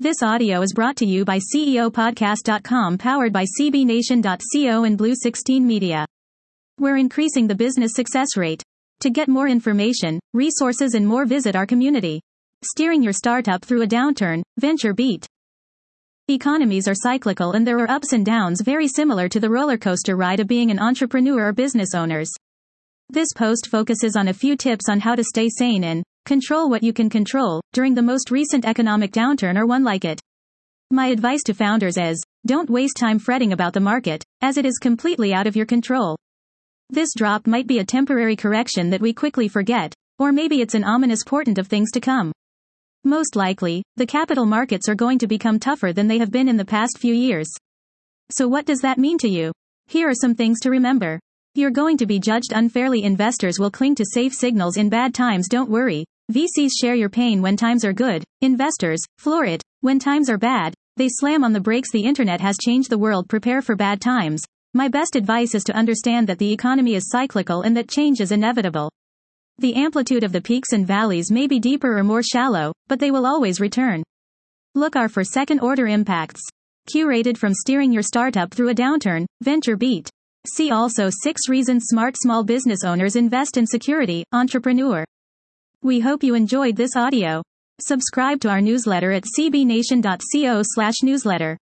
This audio is brought to you by CEOpodcast.com, powered by CBNation.co and Blue 16 Media. We're increasing the business success rate. To get more information, resources and more, visit our community. Steering your startup through a downturn, VentureBeat. Economies are cyclical and there are ups and downs very similar to the roller coaster ride of being an entrepreneur or business owners. This post focuses on a few tips on how to stay sane and control what you can control during the most recent economic downturn or one like it. My advice to founders is, don't waste time fretting about the market, as it is completely out of your control. This drop might be a temporary correction that we quickly forget, or maybe it's an ominous portent of things to come. Most likely, the capital markets are going to become tougher than they have been in the past few years. So what does that mean to you? Here are some things to remember. You're going to be judged unfairly. Investors will cling to safe signals in bad times. Don't worry. VCs share your pain when times are good. Investors floor it when times are bad. They slam on the brakes. The internet has changed the world. Prepare for bad times. My best advice is to understand that the economy is cyclical and that change is inevitable. The amplitude of the peaks and valleys may be deeper or more shallow, but they will always return. Look out for second-order impacts. Curated from Steering Your Startup Through a Downturn, VentureBeat. See also 6 reasons smart small business owners invest in security, entrepreneur. We hope you enjoyed this audio. Subscribe to our newsletter at cbnation.co/newsletter.